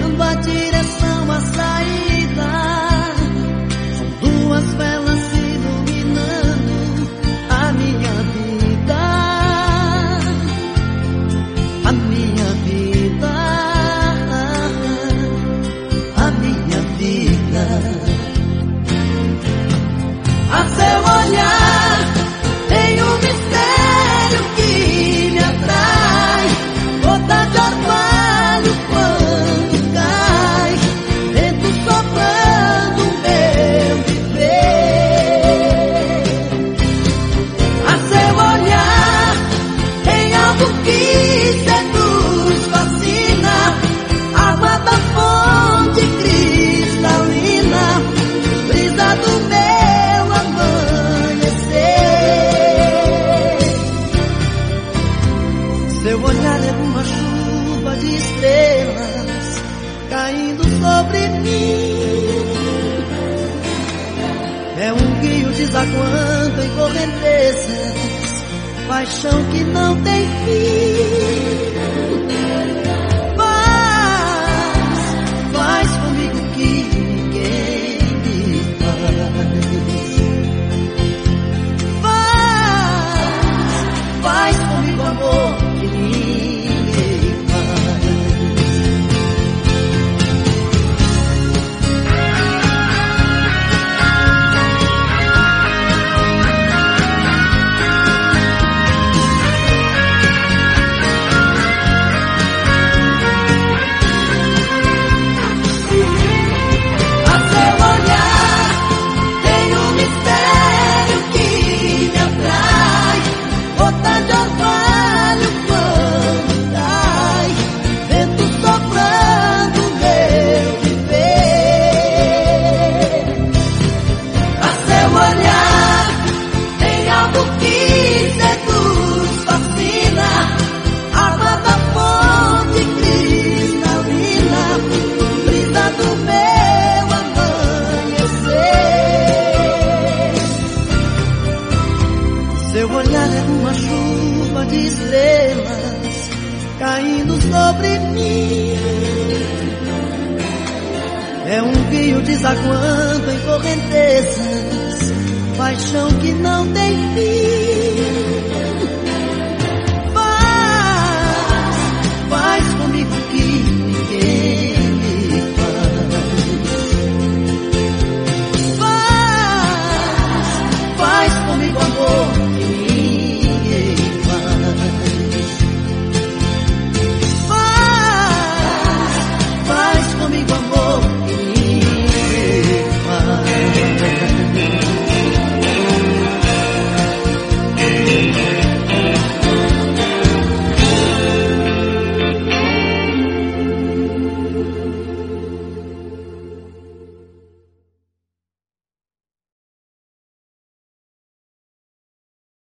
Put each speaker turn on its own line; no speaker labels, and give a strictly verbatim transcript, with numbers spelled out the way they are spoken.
dando a direção à saída. São duas velas iluminando a minha vida, a minha vida, a minha vida. A seu olhar tem um mistério que me atrai. Gota de orvalho quando cai, vento soprando o meu viver. A seu olhar tem algo que seduz, fascina, água da fonte cristalina, brisa do meu amanhecer. Seu olhar é uma chuva de estrelas caindo sobre mim. É um rio desaguando em correntezas, paixão que não tem fim. Faz, faz comigo que ninguém me faz. Faz, faz comigo amor que ninguém faz. A seu olhar tem um mistério que me atrai. Gota de orvalho quando cai, vento soprando o meu viver. A seu olhar tem algo que seduz, fascina, água da fonte cristalina, brisa do meu amanhecer. Seu olhar é uma chuva de estrelas caindo sobre mim. É um rio desaguando em correntezas, paixão que não tem fim.